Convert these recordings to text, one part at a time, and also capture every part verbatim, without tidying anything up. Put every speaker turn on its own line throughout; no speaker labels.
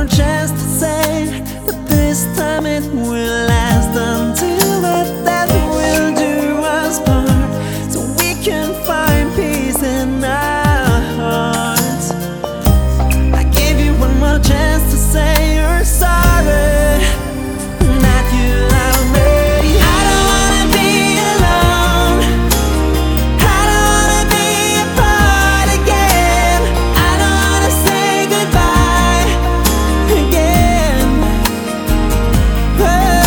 chance to say that this time it will last until the death will do us part, so we can find peace in our hearts. I give you one more chance to say you're sorry, that you love me. I don't wanna be alone, I don't wanna be apart again, I don't wanna say goodbye again. Oh,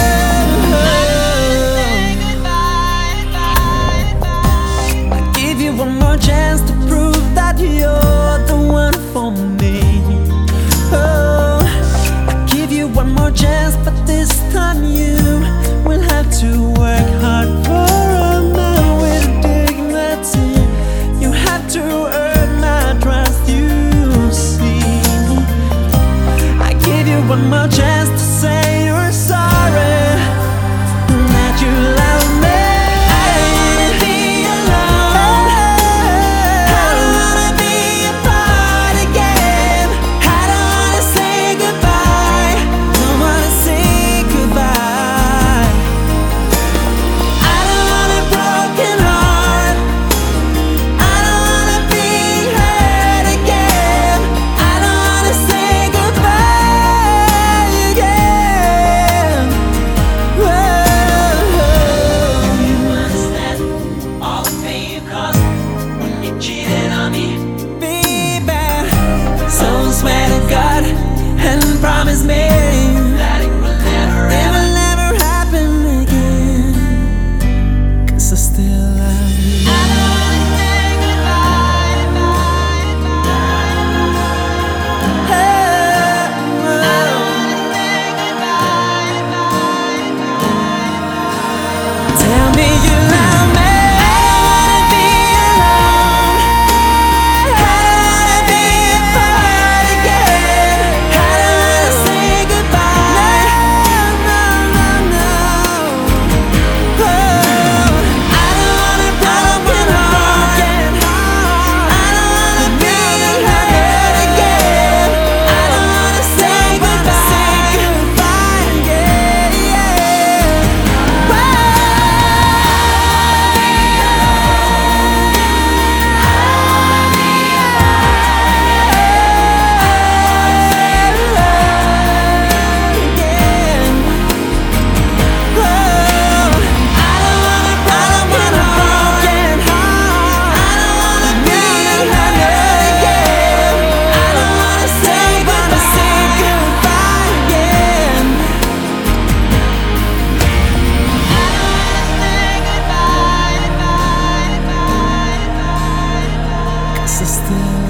I give you one more chance to prove that you're the one for me. Oh, I give you one more chance, but this time you will have to work hard for a man with dignity. You have to earn my trust, you see. I give you one more chance to say you're sorry, that you love me. I don't wanna be alone, I don't wanna be apart again, I don't wanna say goodbye, don't wanna say goodbye. I don't want a broken heart, I don't wanna be hurt again, I don't wanna say goodbye again. Whoa.
You understand all the pain you caused when you cheated on me.
Baby, so swear to God and promise me
That it will never
it
ever.
will never happen again, 'cause I still love you.
I don't wanna say goodbye.
Hey,
I don't wanna say goodbye.
tell me you love me. I don't wanna be alone, I don't wanna be apart again, I don't wanna say goodbye. No, no, no, no. Oh, I don't want a broken heart, I don't wanna be hurt again, I don't wanna say goodbye again, yeah. I still